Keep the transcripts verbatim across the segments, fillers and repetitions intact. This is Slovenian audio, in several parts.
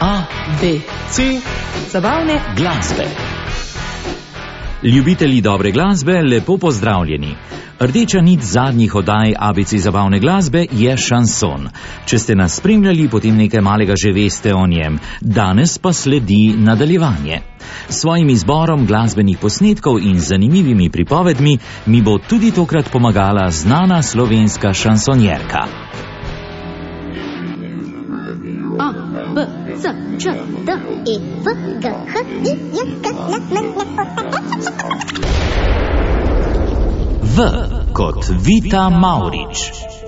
A, B, C. Zabavne glasbe. Ljubitelji dobre glasbe, lepo pozdravljeni. Rdeča nit zadnjih oddaj A B C zabavne glasbe je šanson. Če ste nas spremljali, potem nekaj malega že veste o njem. Danes pa sledi nadaljevanje. S svojim izborom glasbenih posnetkov in zanimivimi pripovedmi mi bo tudi tokrat pomagala znana slovenska šansonjerka. A, B, C, Č, D, E, F, G, H, I, J, K, L, M, N, O, V kot Vita Mavrič.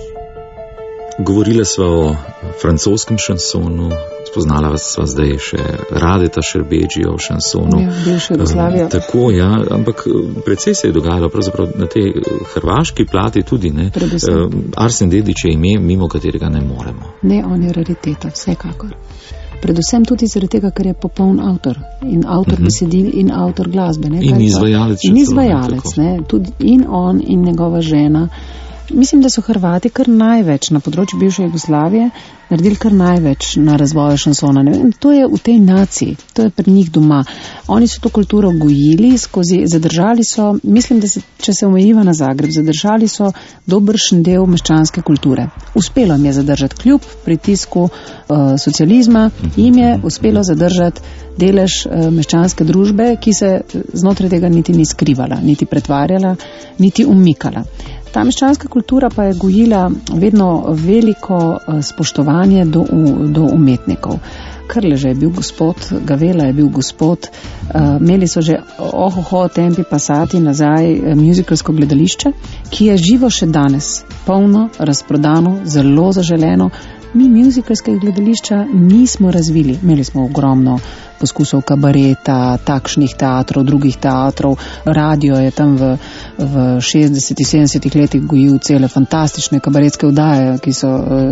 Govorila sva o francoskem šansonu, spoznala sva zdaj še Radeta Šerbedžija v šansonu. Ja, bivša Jugoslavija. Um, tako, ja, ampak precej se je dogajalo pravzaprav na tej hrvaški plati tudi, ne. Um, Arsen Dedić je ime, mimo katerega ne moremo. Ne, on je rariteta, vsekakor. Predvsem tudi zaradi tega, ker je popoln avtor. In avtor uh-huh. besedil in avtor glasbe. Ne, in izvajalec. In izvajalec, ne. Tudi in on in njegova žena. Mislim, da so Hrvati kar največ na področju bivše Jugoslavije naredili kar največ na razvoju šansona. Ne vem, to je v tej naciji, to je pri njih doma. Oni so to kulturo gojili, skozi, zadržali so, mislim, da se, če se omejiva na Zagreb, zadržali so dobršen del meščanske kulture. Uspelo jim je zadržati kljub pritisku uh, socializma, jim je uspelo zadržati delež uh, meščanske družbe, ki se znotraj tega niti ni skrivala, niti pretvarjala, niti umikala. Ta meščanska kultura pa je gojila vedno veliko spoštovanje do, do umetnikov. Krleže je bil gospod, Gavela je bil gospod, uh, imeli so že ohoho tempi pasati nazaj musicalsko gledališče, ki je živo še danes, polno, razprodano, zelo zaželeno. Mi musicalskega gledališča nismo razvili, imeli smo ogromno poskusov kabareta, takšnih teatrov, drugih teatrov. Radio je tam v, v šestdesetih, sedemdesetih letih gojil cele fantastične kabaretske oddaje, ki so,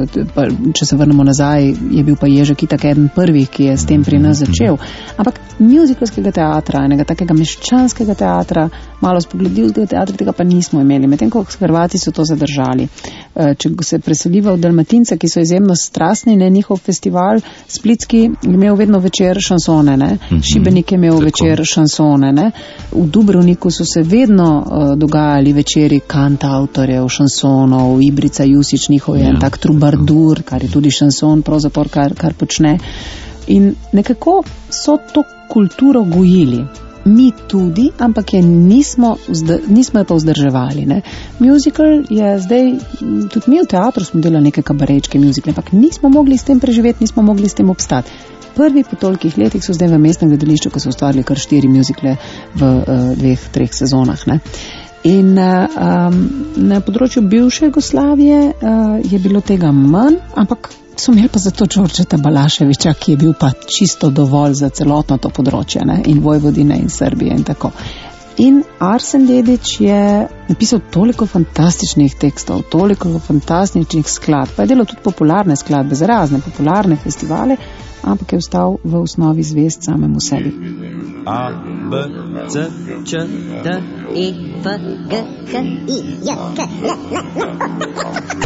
če se vrnemo nazaj, je bil pa Ježek Itak eden prvih, ki je s tem pri nas začel. Ampak musicalskega teatra, enega takega meščanskega teatra, malo spogledljivskega teatra, tega pa nismo imeli. Medtem ko Hrvati so to zadržali. Če se preseliva v Dalmatince, ki so izjemno strastni, ne, njihov festival splitski je imel vedno večer šansona. Ne? Šibenik je imel večer šansone. Ne? V Dubrovniku so se vedno uh, dogajali večeri kantautorjev, šansonov, Ibrica Jusić, njihov je en tak trubardur, kar je tudi šanson, pravzaprav kar, kar počne. In nekako so to kulturo gojili. Mi tudi, ampak je nismo, nismo je pa vzdrževali. Ne? Musical je zdaj, tudi mi v teatru smo delali neke kabarečke musical, ampak nismo mogli s tem preživeti, nismo mogli s tem obstati. Prvi po tolikih letih so zdaj v mestnem gledališču, ko so ustvarili kar štiri muzikle v uh, dveh, treh sezonah. Ne? In uh, um, na področju bivše Jugoslavije uh, je bilo tega manj, ampak so imeli pa zato Đorđeta Balaševića, ki je bil pa čisto dovolj za celotno to področje, ne? In Vojvodine in Srbije in tako. In Arsen Dedić je napisal toliko fantastičnih tekstov, toliko fantastičnih skladb, pa je delal tudi popularne skladbe za razne popularne festivale, ampak je ostal v osnovi zvest samemu sebi. A, B, C, Č, D, E, F, G, H, I, J, K, L, M, N,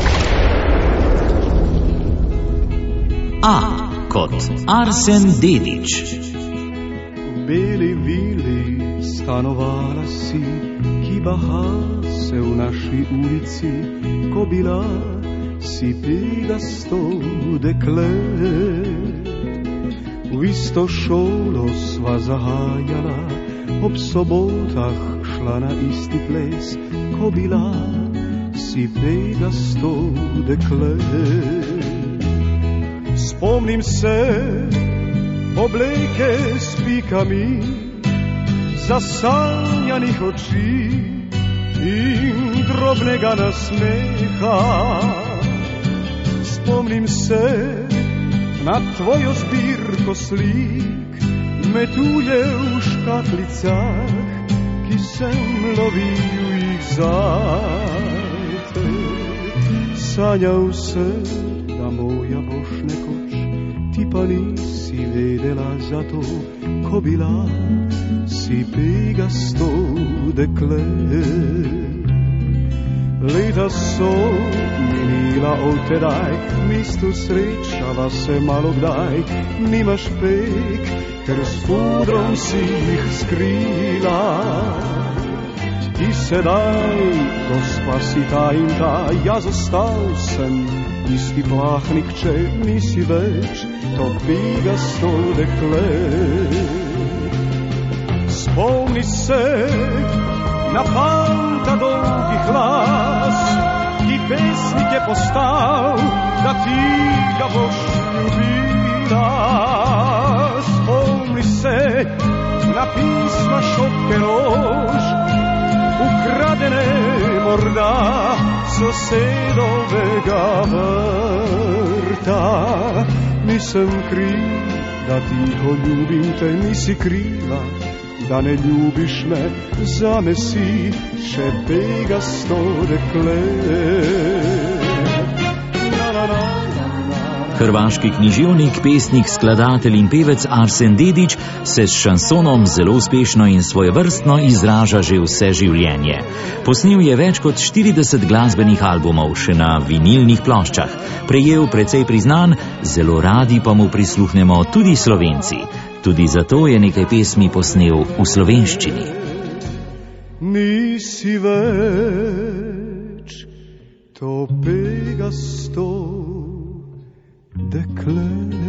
O. A kot Arsen Dedić. V beli vili stanovala si, ki baha se v naši ulici, ko bila si pegasto dekle. V isto šolo sva zahajala, ob sobotah šla na isti ples, ko bila si pegasto dekle. Spomnim se obleke s pikami, zasanjanih oči in drobnega nasmeha. Spomnim se na tvojo zbirko slik, metulje v škatlicah, ki sem lovil jih zate. Sanjal sem, da moja boš nekoč, ti pa nisi vedela za to, ko bila si pegasto dekle. Leta so minila od tedaj, mestu srečava se malo kdaj. Nimaš pek, ker s pudrom si jih skrila. Ti sedaj, gospa si ta in ta, jaz ostal sem isti plahnik, če nisi več to pegasto dekle. Spomni se na fanta dolgi glas, ki pesnik je postal, da ti ga boš ljubila. Spomni se na pisma šopke rož, ukradene morda sosedovega vrta. Nisem kriv, da tiho ljubim te, nisi kriva, da ne ljubiš me, zame si še pegasto dekle. Hrvaški književnik, pesnik, skladatelj in pevec Arsen Dedić se s šansonom zelo uspešno in svojevrstno izraža že vse življenje. Posnel je več kot štirideset glasbenih albumov, še na vinilnih ploščah. Prejel precej priznanj, zelo radi pa mu prisluhnemo tudi Slovenci. Tudi zato je nekaj pesmi posnel v slovenščini. Nisi več to pegasto dekle.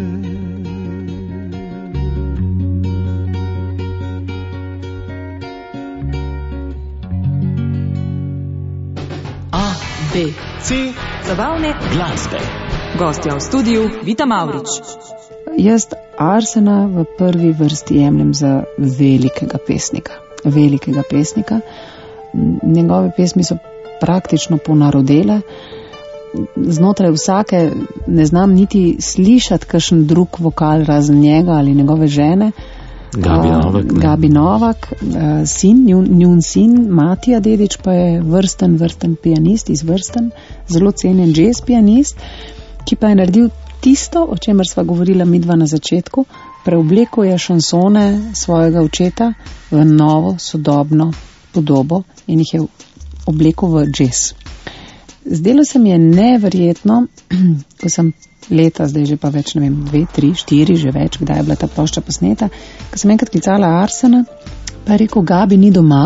A, B, C, zabavne glasbe. Gostja v studiu Vita Mavrič. Jaz Arsena v prvi vrsti jemljem za velikega pesnika. Velikega pesnika. Njegove pesmi so praktično ponarodele. Znotraj vsake ne znam niti slišati kakšen drug vokal razen njega ali njegove žene. Gabi Novak. Uh, Gabi Novak, uh, sin, njun, njun sin, Matija Dedić pa je vrsten, vrsten pianist, izvrsten, zelo cenjen jazz pianist, ki pa je naredil tisto, o čemer sva govorila midva na začetku, preoblekel je šansone svojega očeta v novo, sodobno podobo in jih je oblekel v jazz. Zdelo se mi je neverjetno, ko sem leta, zdaj že pa več, ne vem, dve, tri, štiri, že več, kdaj je bila ta plošča posneta, ko sem enkrat klicala Arsena, pa je rekel, Gabi ni doma,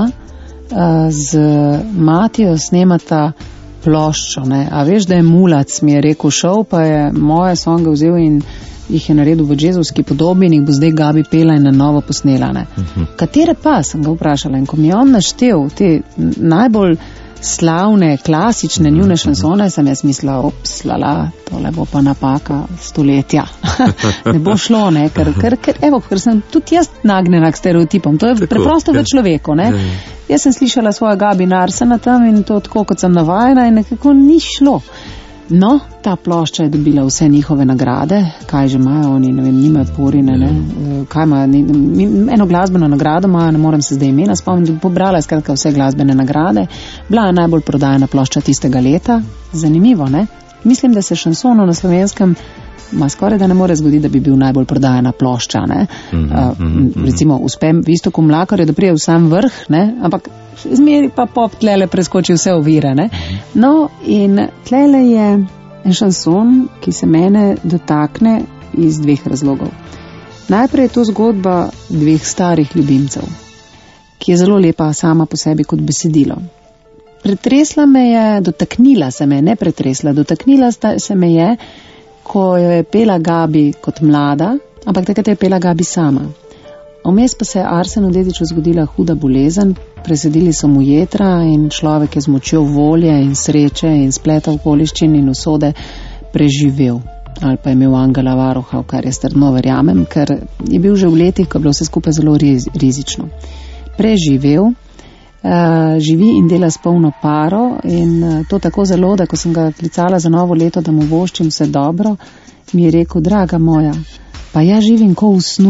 z Matijo snemata ploščo, ne, a veš, da je mulac, mi je rekel, šel, pa je moje songe vzel in jih je naredil v džezovski podobi in jih bo zdaj Gabi pela in na novo posnela, ne. Uh-huh. Katere pa, sem ga vprašala, in ko mi je on naštel te najbolj slavne, klasične njune šansone, sem jaz mislila, ops, lala, tole bo pa napaka stoletja. Ne bo šlo, ne, ker, ker, ker, evo, ker sem tudi jaz nagnjena k stereotipom, to je tako, preprosto ja. V človeku, ne. Ja, ja. Jaz sem slišala svoja Gabi Arsena tam in to tako, kot sem navajena in nekako ni šlo. No, ta plošča je dobila vse njihove nagrade, kaj že imajo oni, ne vem, nimajo porine, ne, kaj imajo, eno glasbeno nagrado imajo, ne morem se zdaj imena spomniti, pobrala je skratka vse glasbene nagrade, bila je najbolj prodajana plošča tistega leta, zanimivo, ne, mislim, da se šansono na slovenskem ma skoraj da ne more zgoditi, da bi bil najbolj prodajana plošča, ne, mm-hmm, uh, recimo uspem v Istoku Mlakarju, da prije v sam vrh, ne, ampak zmeri pa pop tlele preskoči vse ovire, ne. No, in tlele je en šanson, ki se mene dotakne iz dveh razlogov. Najprej je to zgodba dveh starih ljubimcev, ki je zelo lepa sama po sebi kot besedilo. Pretresla me je, dotaknila se me, ne pretresla, dotaknila se me je, ko jo je pela Gabi kot mlada, ampak takrat je pela Gabi sama. Vmes pa se je Arsenu Dediću zgodila huda bolezen, presedili so mu jetra in človek je z močjo volje in sreče in spleta okoliščin in usode preživel. Ali pa je imel angela varuha, v kar je trdno verjamem, ker je bil že v letih, ko je bilo vse skupaj zelo rizično. Preživel, uh, živi in dela s polno paro in uh, to tako zelo, da ko sem ga klicala za novo leto, da mu voščim vse dobro, mi je rekel, draga moja, pa ja živim ko v snu.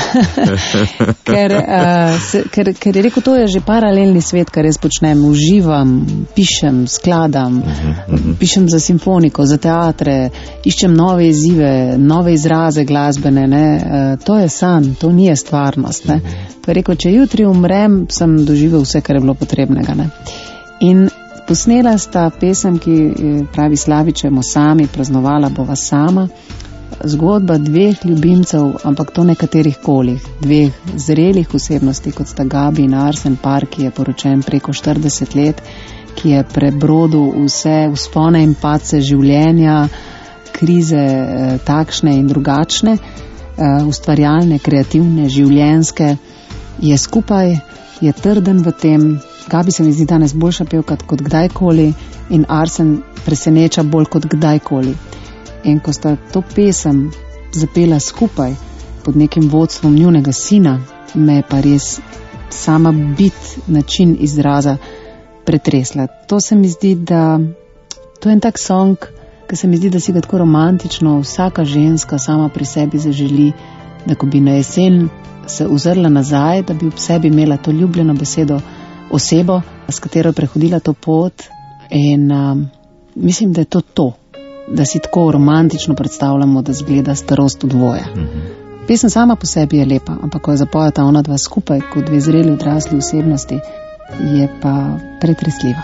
ker, uh, se, ker, ker je rekel, to je že paralelni svet, kar jaz počnem, uživam, pišem, skladam, pišem za simfoniko, za teatre, iščem nove izzive, nove izraze glasbene, ne? Uh, to je san, to nije stvarnost. Ne? Pa je rekel, če jutri umrem, sem doživel vse, kar je bilo potrebnega. Ne? In Posnela sta pesem, ki pravi Slavičemo sami, praznovala bova sama. Zgodba dveh ljubimcev, ampak to nekaterih kolih, dveh zrelih osebnosti, kot sta Gabi in Arsen, par, ki je poročen preko štirideset let, ki je prebrodil vse vzpone in padce življenja, krize eh, takšne in drugačne, eh, ustvarjalne, kreativne, življenjske, je skupaj, je trden v tem. Gabi se mi zdi danes boljša pevka kot kdajkoli in Arsen preseneča bolj kot kdajkoli. In ko sta to pesem zapela skupaj pod nekim vodstvom njunega sina, me je pa res sama bit, način izraza pretresla. To se mi zdi, da to je en tak song, ki se mi zdi, da si ga tako romantično vsaka ženska sama pri sebi zaželi, da ko bi na jesen se ozrla nazaj, da bi ob sebi imela to ljubljeno besedo osebo, s katero je prehodila to pot in um, mislim, da je to to. Da si tako romantično predstavljamo, da zgleda starost v dvoje. Mm-hmm. Pesem sama po sebi je lepa, ampak ko jo zapojata ona dva skupaj, kot dve zreli odrasli osebnosti, je pa pretresljiva.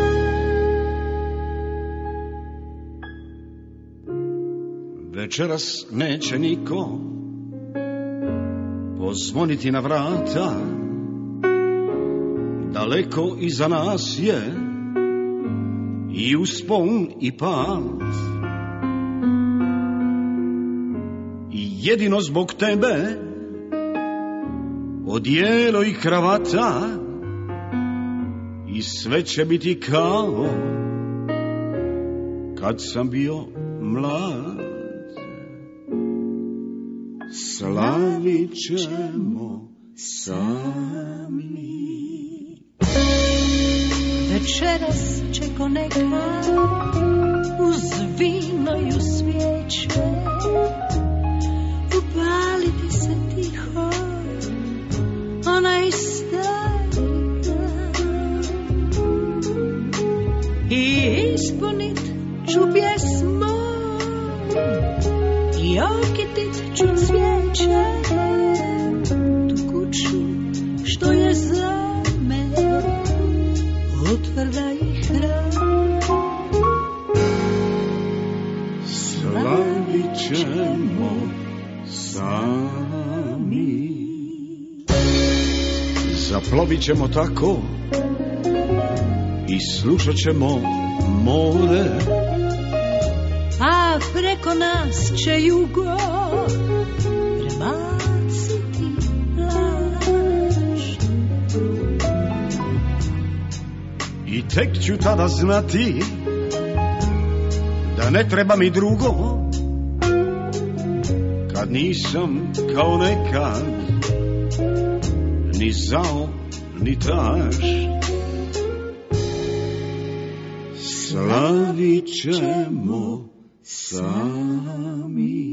Večeras neće niko pozvoniti na vrata, daleko iza nas je i uspon i pad. I jedino zbog tebe odijelo i kravata i sve će biti kao kad sam bio mlad. Slavit ćemo sami. Večeras će ko neka uz vino i uz svijeće upaliti se tiho onaj stari dan i ispunit ću pjesmu i okitit ću cvijeće tu kuću što je za mene utvrda i hrana. Slavit ćemo sami. Zaplovit ćemo tako i slušat ćemo more, a preko nas će jugo prebaciti plaž. I tek ću tada znati da ne treba mi drugo, kad nisam kao nekad ni zao ni taž. Slavit ćemo sami.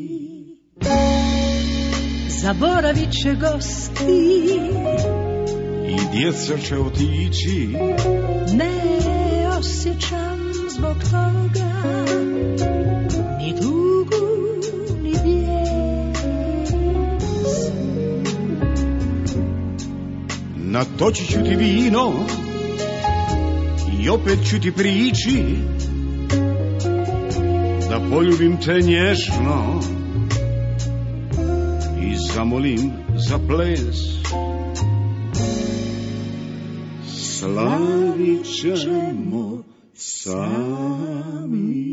Zaboravit će gosti i djeca će otići. Ne osjećam zbog toga ni tugu, ni bijes. Natočit ću ti vino i opet ću ti prići da poljubim te nježno i zamolim za ples. Slavit ćemo sami.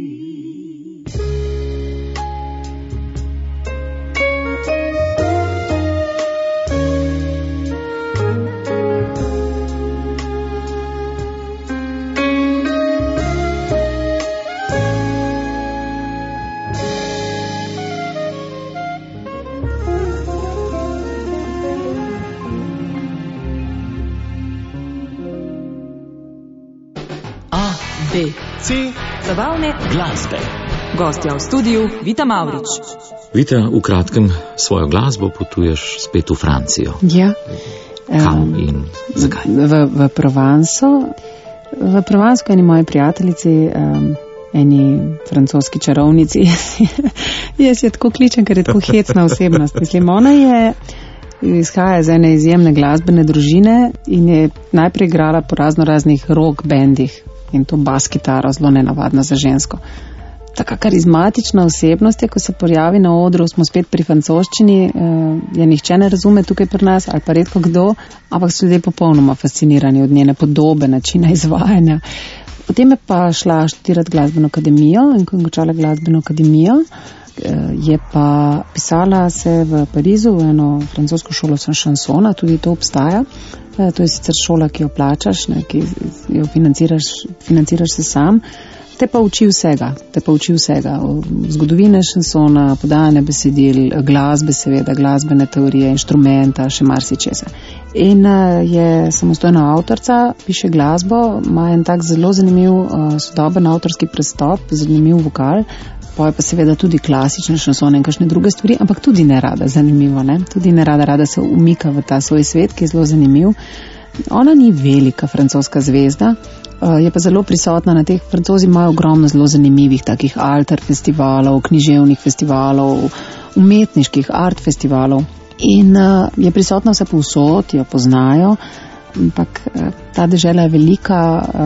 B. C. Zabavne glasbe. Gostja v studiu Vita Mavrič. Vita, v kratkem svojo glasbo potuješ spet v Francijo. Ja. Kam in zakaj? V, v Provanso. V Provansko eni moji prijateljici, um, eni francoski čarovnici. Jaz je tako kličem, ker je tako hecna osebnost. Mislim, ona je izhaja iz ene izjemne glasbene družine in je najprej igrala po razno raznih rock bendih. in to bas kitaro, zelo nenavadno za žensko. Taka karizmatična osebnost je, ko se pojavi na odru, smo spet pri francoščini, je nihče ne razume tukaj pri nas ali pa redko kdo, ampak so ljudje popolnoma fascinirani od njene podobe, načina izvajanja. Potem je pa šla študirati glasbeno akademijo in ko je končala glasbeno akademijo, je pa pisala se v Parizu v eno francosko šolo šansona, tudi to obstaja. To je sicer šola, ki jo plačaš, ne, ki jo financiraš, financiraš se sam. Te pa uči vsega, te pa uči vsega. Zgodovine šansona, podajanje besedil, glasbe seveda, glasbene teorije, inštrumenta, še marsičesa. In je samostojna avtorica, piše glasbo, ima en tak zelo zanimiv sodoben avtorski pristop, zanimiv vokal, poje pa seveda tudi klasične šansone in kakšne druge stvari, ampak tudi ne rada, zanimivo, ne? Tudi ne rada, rada se umika v ta svoj svet, ki je zelo zanimiv. Ona ni velika francoska zvezda, je pa zelo prisotna na teh. Francozi imajo ogromno zelo zanimivih takih alter festivalov, književnih festivalov, umetniških art festivalov in je prisotna vse povsod, jo poznajo, ampak ta dežela je velika,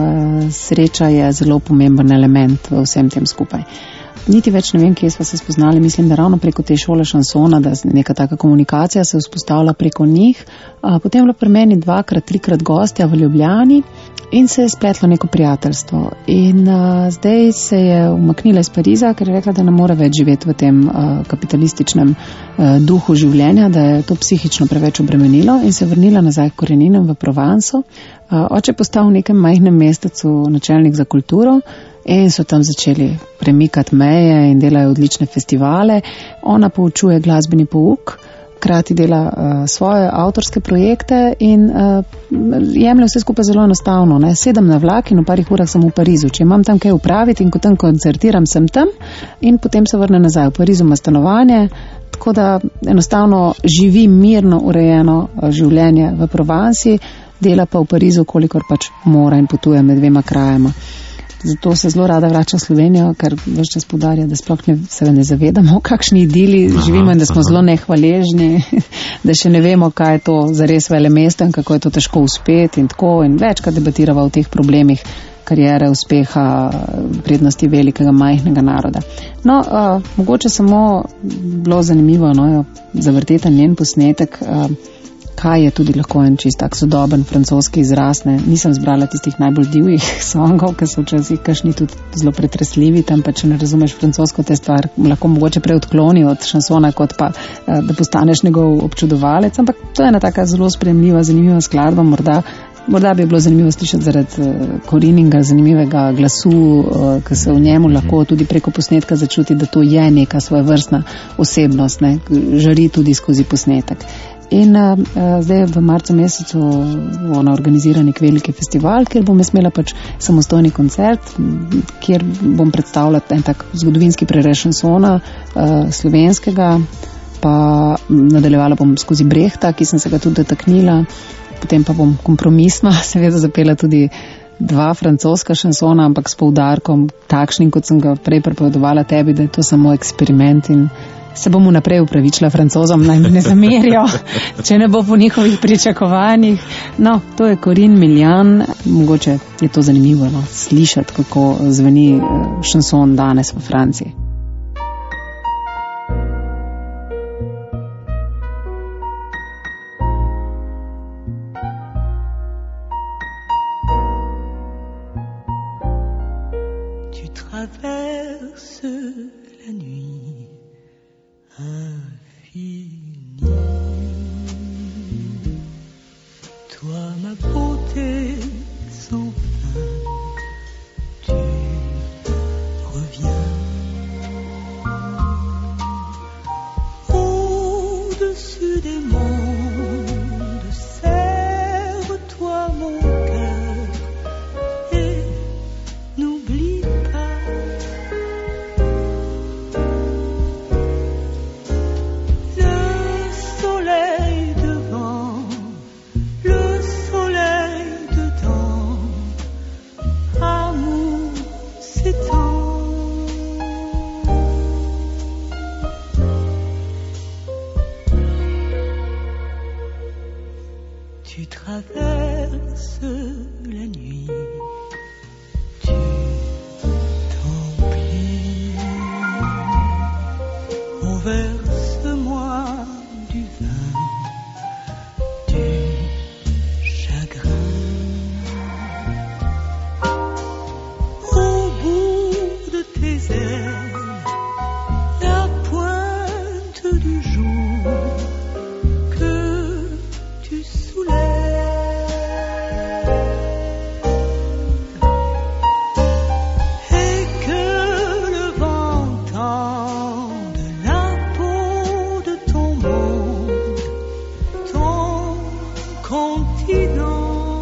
sreča je zelo pomemben element v vsem tem skupaj. Niti več ne vem, kje smo se spoznali, mislim, da ravno preko te šole šansona, da neka taka komunikacija se vzpostavlja preko njih. Potem je bilo pri meni dvakrat, trikrat gostja v Ljubljani in se je spletlo neko prijateljstvo. In uh, zdaj se je umaknila iz Pariza, ker je rekla, da ne more več živeti v tem uh, kapitalističnem uh, duhu življenja, da je to psihično preveč obremenilo in se je vrnila nazaj k koreninam v Provanso. Uh, oče je postal v nekem majhnem mestecu načelnik za kulturo, in so tam začeli premikati meje in delajo odlične festivale. Ona poučuje glasbeni pouk, krati dela uh, svoje avtorske projekte in uh, jemlje vse skupaj zelo enostavno. Ne? Sedem na vlak in v parih urah sem v Parizu. Če imam tam kaj upraviti in ko tam koncertiram, sem tam in potem se vrne nazaj. V Parizu ima stanovanje, tako da enostavno živi mirno, urejeno uh, življenje v Provansi, dela pa v Parizu, kolikor pač mora in potuje med dvema krajama. Zato se zelo rada vrača v Slovenijo, ker več čas poudarja, da sploh ne, se ne zavedamo, v kakšni idili živimo in da smo aha. zelo nehvaležni, da še ne vemo, kaj je to zares velemesto in kako je to težko uspeti in tako. In večkrat debatirava o teh problemih karijere, uspeha, prednosti velikega, majhnega naroda. No, uh, mogoče samo bilo zanimivo, no, zavrteti njen posnetek, uh, kaj je tudi lahko en čist tak sodoben francoski izraz. Ne? Nisem zbrala tistih najbolj divjih songov, ker so včasih kakšni tudi zelo pretresljivi, tam pa če ne razumeš francosko, te stvar lahko mogoče prej odkloni od šansona, kot pa da postaneš njegov občudovalec, ampak to je ena taka zelo sprejemljiva, zanimiva skladba, morda Morda bi bilo zanimivo slišati zaradi Korininga, zanimivega glasu, ki se v njemu lahko tudi preko posnetka začuti, da to je neka svojevrstna osebnost, ne? Žari tudi skozi posnetek. In uh, zdaj v marcu mesecu ona organizira nek veliki festival, kjer bom imela pač samostojni koncert, kjer bom predstavljala en tak zgodovinski preres šansona uh, slovenskega, pa nadaljevala bom skozi Brehta, ki sem se ga tudi dotaknila. Potem pa bom kompromisno seveda zapela tudi dva francoska šansona, ampak s poudarkom takšnim, kot sem ga prej prepovedovala tebi, da je to samo eksperiment in se bom vnaprej upravičila Francozom, naj mi ne zamerijo, če ne bo po njihovih pričakovanjih. No, to je Corinne Miljan, mogoče je to zanimivo, no, slišati, kako zveni šanson danes v Franciji. Tu traverses la nuit, verse-moi du vin, du chagrin. Au bout de tes ailes, la pointe du jour que tu soulèves, et que le vent tende la peau de ton monde, ton continent.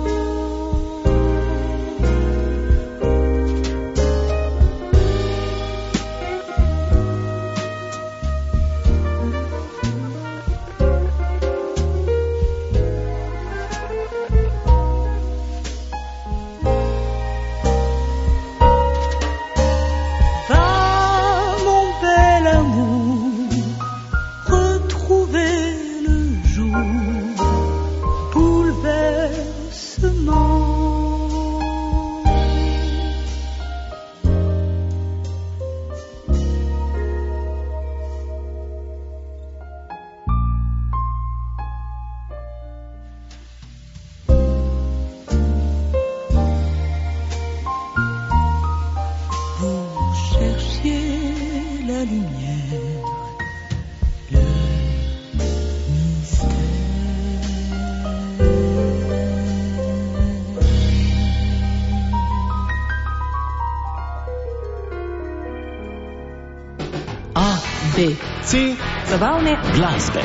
Va, mon bel amour, retrouver le jour, bouleversement. Vous cherchiez la lumière, le mystère. A, B, C, zabavne Glasbe.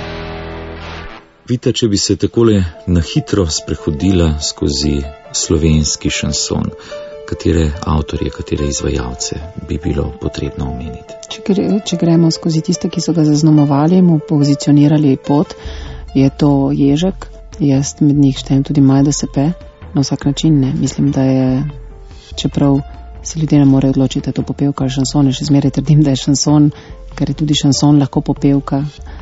Vita, če bi se takole na hitro sprehodila skozi slovenski šanson, katere avtorje, katere izvajalce bi bilo potrebno omeniti? Če, gre, če gremo skozi tiste, ki so ga zaznamovali, mu pozicionirali pot, je to Ježek, jaz med njih štejem tudi Majda Sepe, na vsak način ne. Mislim, da je, čeprav se ljudje ne morejo odločiti, da je to popevka ali šanson, še zmeraj trdim, da je šanson, ker je tudi šanson lahko popevka,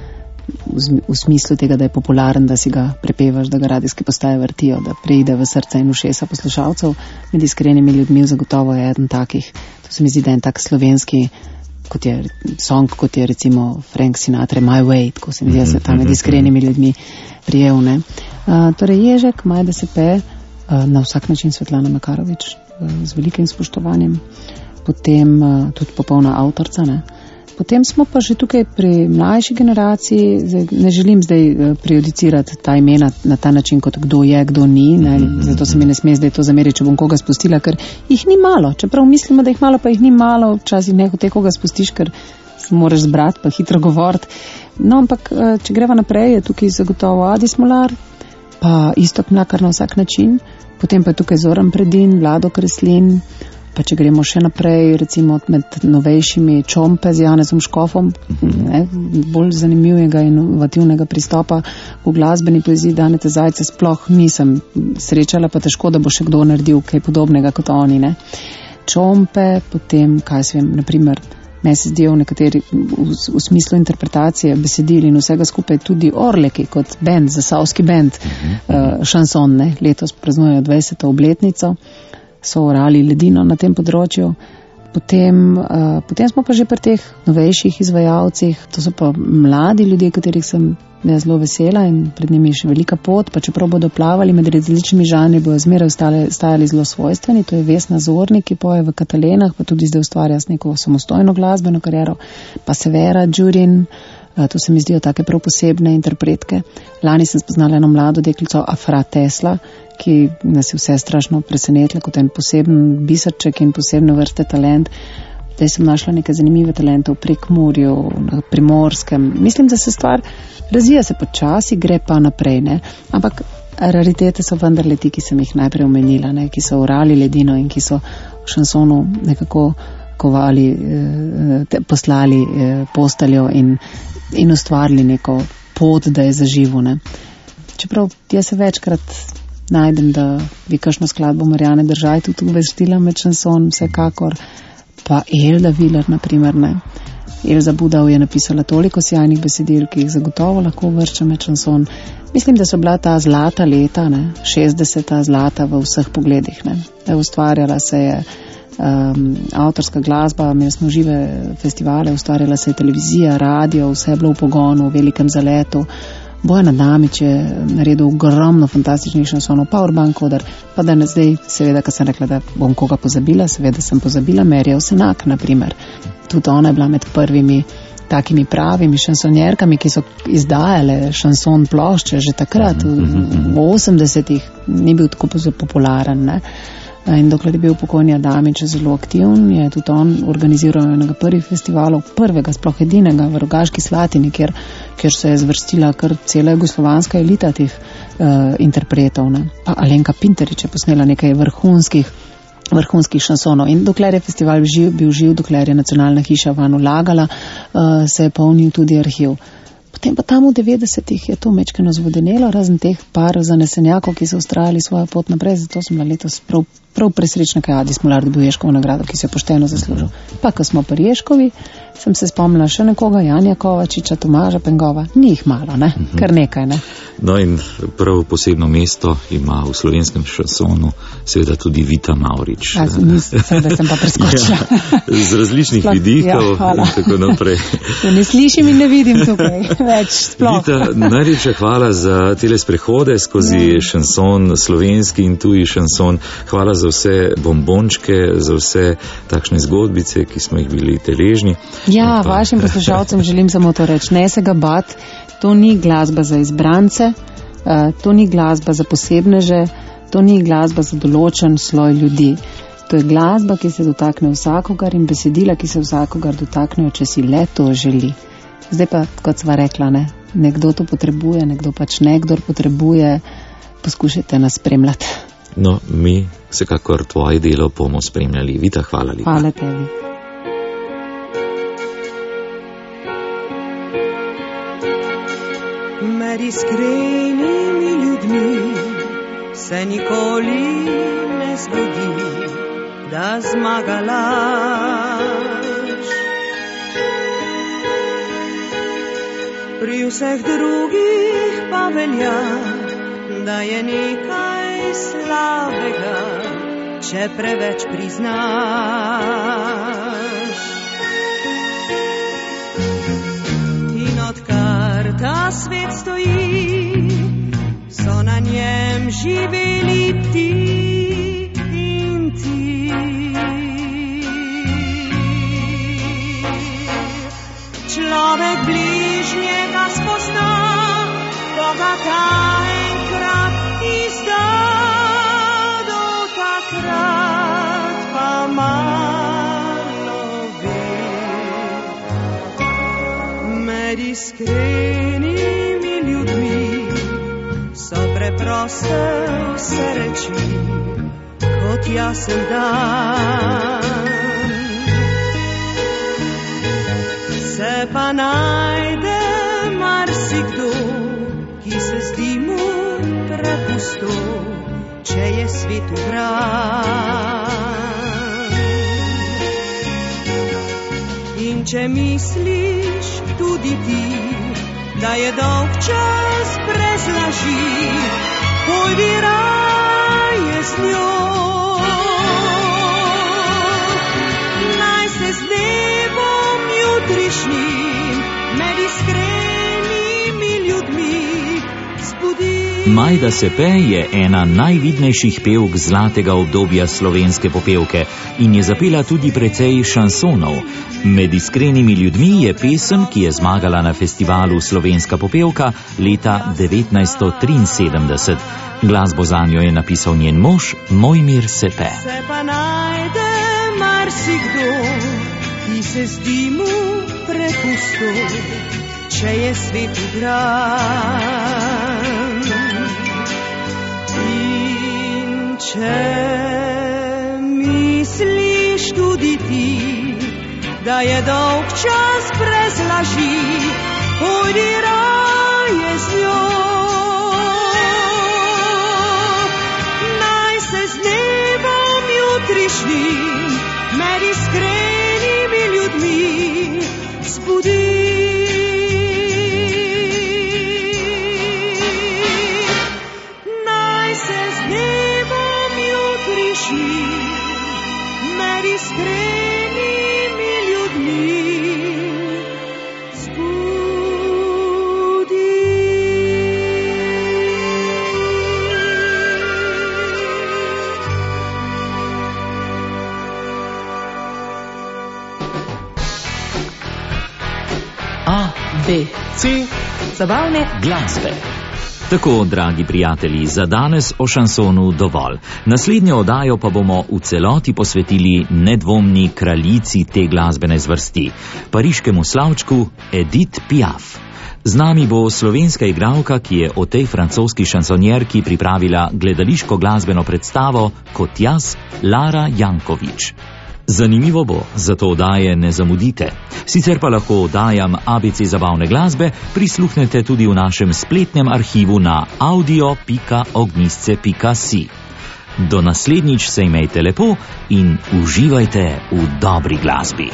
v, v smislu tega, da je popularen, da si ga prepevaš, da ga radijske postaje vrtijo, da preide v srca in ušesa poslušalcev. Med iskrenimi ljudmi zagotovo je eden takih. To se mi zdi, da je en tak slovenski kot je song, kot je recimo Frank Sinatra, My Way, tako se mi zdi, da se tam med iskrenimi ljudmi prijel. Ne? Uh, torej Ježek, Majda Sepe, uh, na vsak način Svetlana Makarovič, uh, z velikim spoštovanjem, potem uh, tudi popolna avtorca, ne? Potem smo pa že tukaj pri mlajši generaciji, zdaj, ne želim zdaj prejudicirati ta imena na ta način, kot kdo je, kdo ni, ne, zato se mi ne sme zdaj to zameriti, če bom koga spustila, ker jih ni malo, čeprav mislimo, da jih malo, pa jih ni malo, včasih nehote koga spustiš, ker se moraš zbrati, pa hitro govoriti. No, ampak, če greva naprej, je tukaj zagotovo Adi Smolar, pa Iztok Mlakar na vsak način, potem pa je tukaj Zoran Predin, Vlado Kreslin, pa če gremo še naprej, recimo med novejšimi Čompe z Janezom Škofom, ne, bolj zanimivega in inovativnega pristopa v glasbeni poeziji Danete Zajce sploh nisem srečala, pa težko, da bo še kdo naredil kaj podobnega kot oni. Ne. Čompe, potem, kaj se vem, naprimer, meni se zdijo nekateri v, v smislu interpretacije besedil in vsega skupaj tudi Orleki kot band, zasavski band, uh, šanson, ne, letos praznujejo dvajseto obletnico, so orali ledino na tem področju. Potem, uh, potem smo pa že pri teh novejših izvajalcih, to so pa mladi ljudje, katerih sem ja zelo vesela in pred njimi še velika pot, pa čeprav bodo plavali med različnimi žanri, bodo zmeraj stajali zelo svojstveni, to je Vesna Zornik, ki poje v Katalenah, pa tudi zdaj ustvarja s neko samostojno glasbeno kariero, pa Severa Džurin, uh, to se mi zdijo take prav posebne interpretke. Lani sem spoznala eno mlado deklico Afra Tesla, ki nas je vse strašno presenetila kot en poseben biserček in posebne vrste talent. Zdaj sem našla neke zanimive talente v Prekmurju, na Primorskem. Mislim, da se stvar razvija se počasi, gre pa naprej, ne. Ampak raritete so vendarle ti, ki sem jih najprej omenila, ne, ki so orali ledino in ki so v šansonu nekako kovali, eh, te, poslali eh, posteljo in, in ustvarili neko pot, da je zaživo, ne. Čeprav jaz se večkrat najdem, da bi kakšno skladbo Marjane Držaj tudi uvrstila med šanson, vsekakor, pa Elda Viler, naprimer, ne. Elza Budov je napisala toliko sjajnih besedil, ki jih zagotovo lahko uvršča med šanson. Mislim, da so bila ta zlata leta, ne, šestdeseta zlata v vseh pogledih, ne. Da ustvarjala se je um, avtorska glasba, imeli smo žive festivale, ustvarjala se je televizija, radio, vse je bilo v pogonu, v velikem zaletu. Bojan Adamič je naredil ogromno fantastičnih šansonov, pa Urban Kodar, pa da ne zdaj, seveda, ko sem rekla, da bom koga pozabila, seveda sem pozabila Merija Osenak, naprimer. Tudi ona je bila med prvimi takimi pravimi šansonjerkami, ki so izdajale šanson plošče že takrat, v, v osemdesetih, ni bil tako popularen, ne. In dokler je bil pokojni Adamič zelo aktivn, je tudi on organiziral enega prvih festivalov, prvega, sploh edinega v Rogaški Slatini, kjer, kjer se je zvrstila kar cela jugoslovanska elita teh uh, interpretov. Ne. Pa Alenka Pinterič je posnela nekaj vrhunskih, vrhunskih šansonov. In dokler je festival živ, bil živ, dokler je Nacionalna hiša van vlagala, uh, se je polnil tudi arhiv. Potem pa tam v devetdesetih je to mečkeno zvodenelo, razen teh par zanesenjakov, ki so ustrajali svojo pot naprej, zato sem bila letos prav, prav presrečna, kaj Adi Smolar dobil Ježkovo nagrado, ki se je pošteno zaslužil. Pa, ko smo pri Ježkovi, sem se spomnila še nekoga, Janja Kovačiča, Tomaža Pengova, ni jih malo, ne? Kar nekaj, ne? No in prav posebno mesto ima v slovenskem šansonu seveda tudi Vita Mavrič. A, nisem, da sem pa preskočila. Ja, z različnih sploh, vidikov ja, in tako naprej. Ne slišim in ne vidim tukaj več sploh. Vita, najlepša hvala za tele sprehode skozi ja. šanson, slovenski in tuji šanson. Hvala za vse bombončke, za vse takšne zgodbice, ki smo jih bili deležni. Ja, pa, vašim poslušalcem želim samo to reči, ne se ga bat, to ni glasba za izbrance, uh, to ni glasba za posebneže, to ni glasba za določen sloj ljudi. To je glasba, ki se dotakne vsakogar in besedila, ki se vsakogar dotaknejo, če si le to želi. Zdaj pa, kot sva rekla, ne, nekdo to potrebuje, nekdo pač nekdor potrebuje, poskušajte nas spremljati. No, mi vsekakor tvoje delo bomo spremljali. Vita, hvala lepa. Hvala tebi. Med iskrenimi ljudmi se nikoli ne zgodi, da zmaga laž. Pri vseh drugih pa velja, da je nekaj slabega, če preveč priznaš. In odkar ta svet stoji, so na njem živeli ti in ti. Človek bližnjega spozna, ko ga ta enkrat izda, do takrat pa malo ve. Med iskrenimi ljudmi so preproste vse reči, kot jasen dan. Se pa najde marsikdo, ki se zdi mu prepusto, če je svet ubran. In če misliš tudi ti, da je dolg čas brez laži, pojdi raje z njo. Naj se z dnevom jutrišnjim med iskrenimi ljudmi zbudi. Majda Sepe je ena najvidnejših pevk zlatega obdobja slovenske popevke in je zapela tudi precej šansonov. Med iskrenimi ljudmi je pesem, ki je zmagala na festivalu Slovenska popevka leta devetnajststo triinsedemdeset. Glasbo zanjo je napisal njen mož Mojmir Sepe. Se pa najde marsikdo, ki se zdi mu prepusto, če je svet igran. In če misliš tudi ti, da je dolg čas brez laži, pojdi raje z njo. Naj se z dnevom jutrišnjim med iskrenimi ljudmi zbudi. Naj se z dnevom jutrišnjim med B, C, zabavne glasbe. Tako, dragi prijatelji, za danes o šansonu dovolj. Naslednjo oddajo pa bomo v celoti posvetili nedvomni kraljici te glasbene zvrsti, pariškemu slavčku Edith Piaf. Z nami bo slovenska igralka, ki je o tej francoski šansonjerki pripravila gledališko glasbeno predstavo Kot jaz, Lara Jankovič. Zanimivo bo, zato oddaje ne zamudite. Sicer pa lahko oddajam A B C zabavne glasbe prisluhnete tudi v našem spletnem arhivu na audio pika ognjisce pika si. Do naslednjič se imejte lepo in uživajte v dobri glasbi.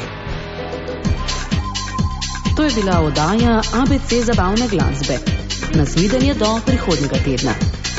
To je bila oddaja A B C zabavne glasbe. Nasvidenje do prihodnjega tedna.